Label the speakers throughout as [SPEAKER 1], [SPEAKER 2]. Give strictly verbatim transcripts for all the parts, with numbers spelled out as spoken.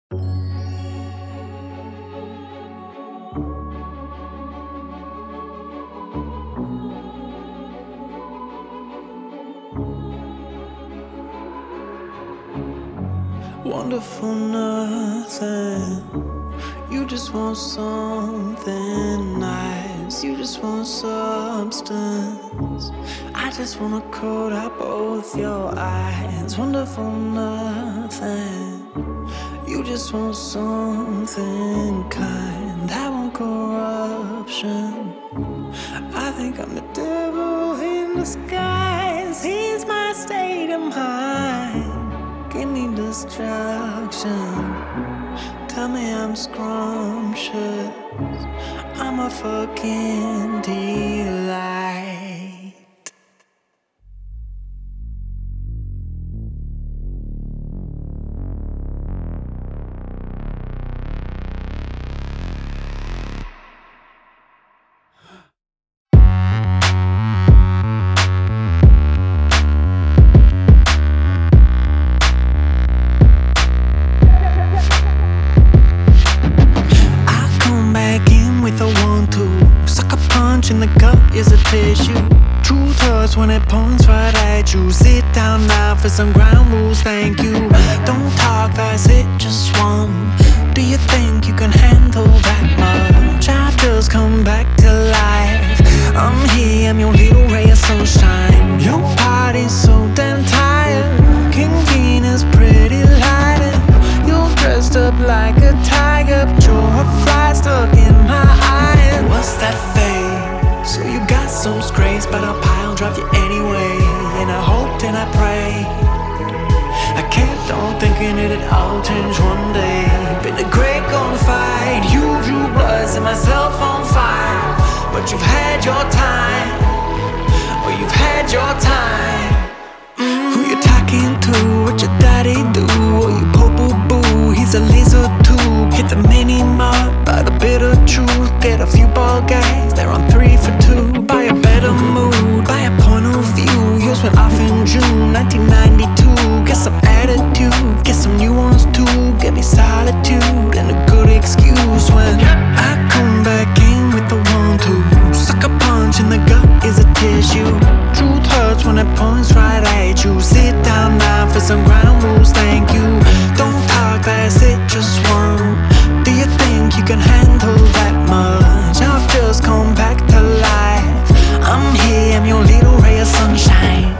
[SPEAKER 1] Wonderful nothing. You just want something nice. You just want substance. I just wanna coat out both your eyes. Wonderful nothing. You just want something kind. I want corruption. I think I'm the devil in disguise. He's my state of mind. Give me destruction. Tell me I'm scrumptious. I'm a fucking delight. In the gut is a tissue. Truth hurts when it points right at you. Sit down now for some ground rules, thank you. Don't talk, that's it, just one. Do you think you can handle that much? I've just come back to life. I'm here, I'm your little ray of sunshine. Your body's so damn tired. King Venus, pretty lighted. You're dressed up like a tiger, but you're a fly stuck in my eye. What's that face? So you got some scrapes, but I'll pile drive you anyway. And I hoped and I prayed. I kept on thinking it'd all change one day. Been a great gunfight, you drew blood, set myself on fire. But you've had your time, or you've had your time. Mm. Who you talking to? What your daddy do? Oh, you po-boo-boo, he's a lizard too. Hit the mini-mart, buy the bitter truth. Get a few ball gags, they're on three for two. Buy a better mood, buy a point of view. Yours went off in June nineteen ninety-two. Get some attitude, get some new ones too. Get me solitude and a good excuse when I come back in with the one-two. Sucker punch in the gut is a tissue. Truth hurts when it points right at you. Sit down now for some ground rules, thank you. Don't talk, that's it, just one. Do you think you can handle that much? I've just come back to life. I'm here, I'm your little ray of sunshine.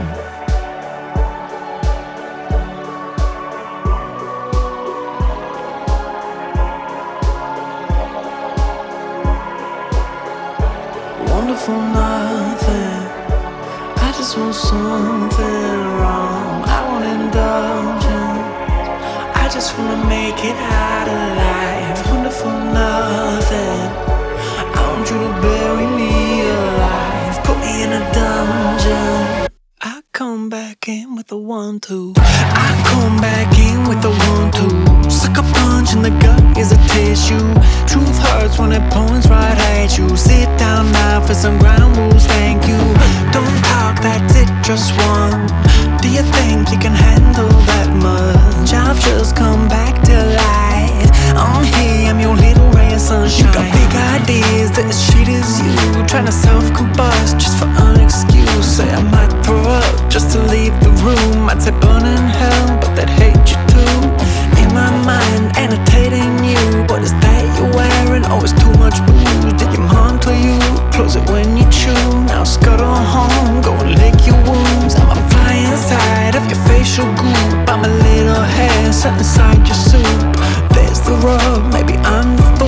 [SPEAKER 1] Wonderful nothing. I just want something wrong. I want indulgence. I just wanna make it out alive. Wonderful nothing. I want you to bury me alive. Put me in a dungeon. I come back in with a one-two. I come back in with a one-two. Sucker punch in the gut is a tissue. Truth hurts when it points right at you. Sit down now for some ground rules, thank you. Don't talk, that's it, just one. Do you think you can handle that much? I've just come back to life. I'm here, I'm your little ray of sunshine. You got big ideas, that as shit as you. Trying to self-combust just for an excuse. Say I might throw up just to leave the room. I'd say burn in hell, but they'd hate you too. In my mind, annotating you. What is that you're wearing? Oh, it's too much booze. Did your mom tell you? Close it when you chew. Now scuttle home, go and lick your wounds. I'm a fly inside of your facial goop. I'm a little hair set inside your soup. There's the rub, maybe I'm the